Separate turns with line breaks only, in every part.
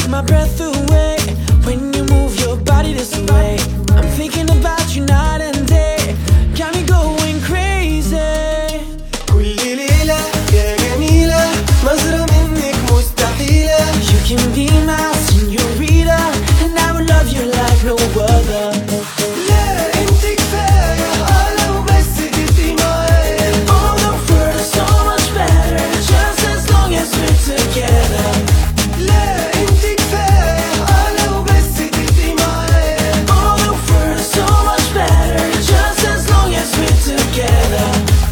take my breath away when you move your body this way. I'm thinking about you night and day, got me going crazy.
كل ليلة يا جميلة نظرة منك مستحيلة.
You can be my señorita and I will love you like no other.
لا انت كفاية لو بس تبقي معايا.
All the world is so much better just as long as we're together.
لا انت كفاية لو بس تبقي معايا.
All the world is so much better just as long as we're together.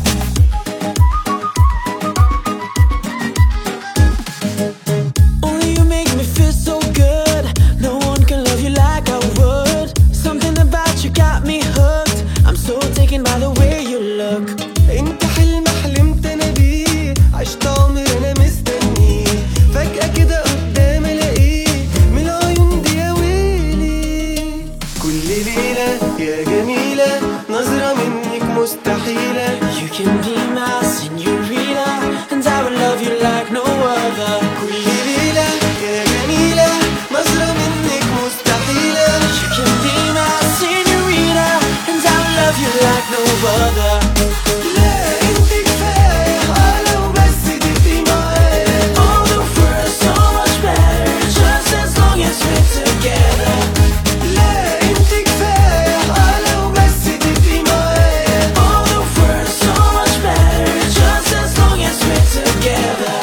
Only you make me feel so good. No one can love you like I would. Something about you got me hooked. I'm so taken by the way you look.
انت حلم حلمت انا بيه، عشت عمر انا مستنيه، فجأة كده قدام الاقيه من العيون دي يا ويلي. كل ليلة يا جميلة نظرة منك مستحيلة.
You can be my señorita and I will love you like no other.
كل ليلة يا جميلة نظرة منك مستحيلة.
You can be my señorita and I will love you like no other.
لا انت كفاية لو بس تبقي معايا.
All the world is so much better just as long as we're together.
لا انت كفاية لو بس تبقي معايا.
All the world is so much better just as long as we're together.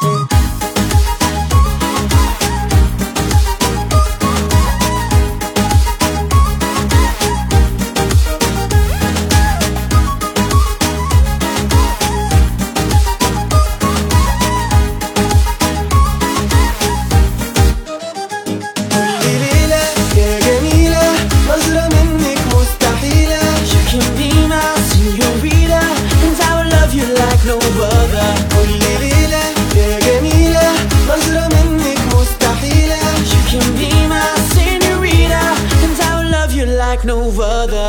كل ليلة يا جميلة نظرة منك مستحيلة.
You can be my señorita and I will love you like no other.
كل ليلة يا جميلة نظرة منك مستحيلة.
You can be my señorita and I will love you like no other.